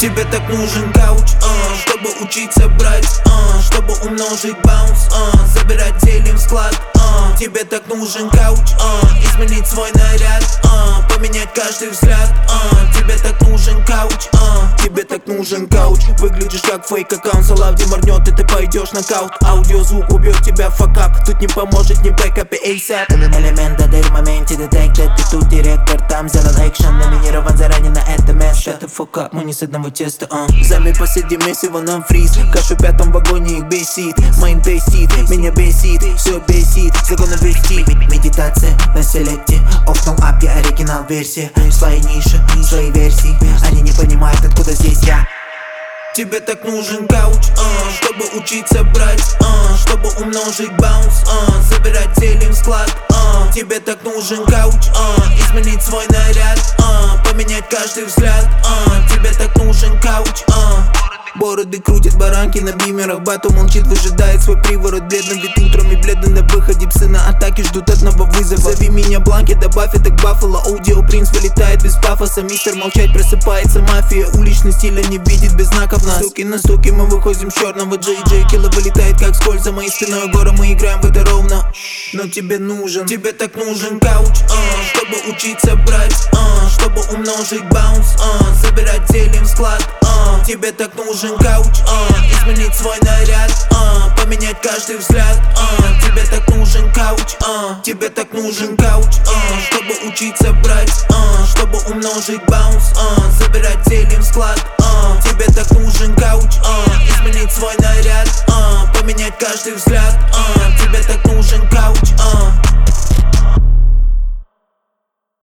Тебе так нужен кауч, чтобы учиться брать, чтобы умножить баунс, забирать делим склад. Тебе так нужен кауч, изменить свой наряд, поменять каждый взгляд. Тебе так нужен кауч, тебе так нужен кауч. Выглядишь как фейк аккаунт, салавди морнет, и ты пойдешь нокаут. Аудиозвук убьет тебя факап, тут не поможет ни бэкап и ASAP. Элемент дадыр в моменте детектед. Ты тут директор, там сделан экшен, номинирован заранее на это место. Shut the fuck up, мы не с одного теста. Зами посидим, если нам фриз. Кашу в пятом вагоне их бесит, моим тестит, меня бесит, все бесит, законы вести. Медитация на селекте, окном ап, я оригинал версия. Свои ниши, свои версии, они не понимают, откуда здесь я. Тебе так нужен кауч, чтобы учиться брать, чтобы умножить баунс, забирать делим склад. Тебе так нужен кауч, изменить свой наряд, поменять каждый взгляд. Тебе так нужен кауч. Бороды крутят баранки на бимерах, бату молчит, выжидает свой приворот. Бледно вид утром и бледно на выходе, псы на атаке ждут одного вызова. Зови меня Бланки, добавь это к Баффало. Аудио принц вылетает без пафоса, мистер молчать, просыпается мафия. Уличный стиля не видит без знаков нас. Стуки на стуки, мы выходим с черного. Джей Килла вылетает как скользь за моей спиной гора, мы играем в это ровно. Но тебе нужен, тебе так нужен кауч, чтобы учиться брать, чтобы умножить баунс, забирать делим склад. Тебе так нужен кауч, изменить свой наряд, поменять каждый взгляд. Тебе так нужен кауч, тебе так нужен кауч, чтобы учиться брать, чтобы умножить баунс, забирать делим склад. Тебе так нужен кауч, изменить свой наряд, поменять каждый взгляд. Тебе так нужен кауч.